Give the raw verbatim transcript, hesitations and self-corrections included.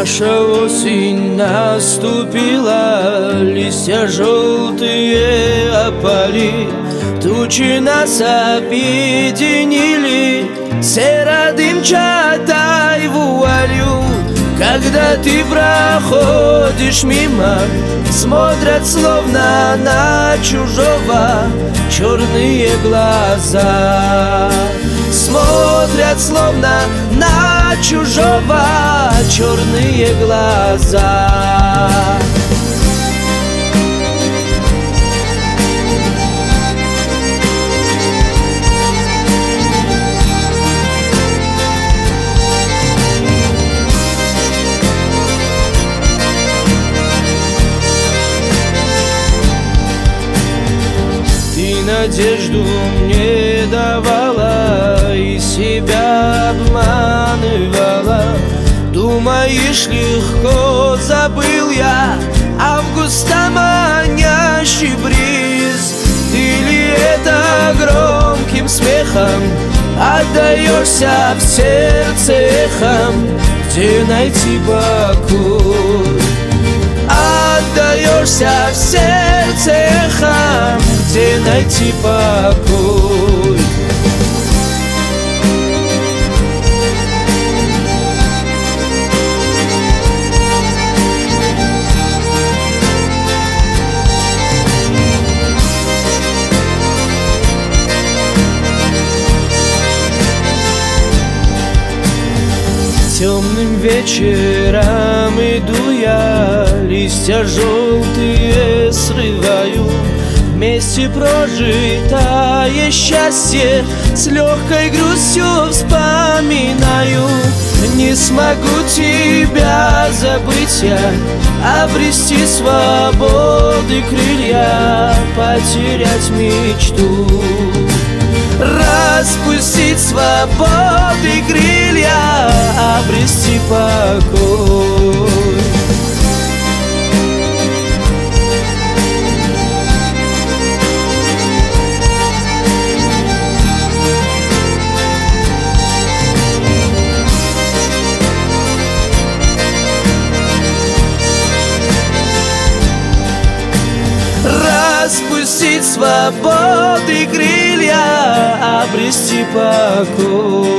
Наша осень наступила, листья желтые опали, тучи нас объединили серо-дымчатой вуалью. Когда ты проходишь мимо, смотрят словно на чужого черные глаза. Смотрят словно на чужого черные глаза. Надежду мне давала и себя обманывала. Думаешь, легко забыл я августа манящий бриз? Ты ли это громким смехом отдаешься в сердце эхом? Где найти покой? Отдаешься в сердце эхом, где найти покой? Темным вечером иду я, листья желтые срываю. Вместе прожитое счастье с легкой грустью вспоминаю. Не смогу тебя забыть я, обрести свободы крылья, потерять мечту, распустить свободы крылья, обрести покой. Распустить свободы крылья, обрести покой.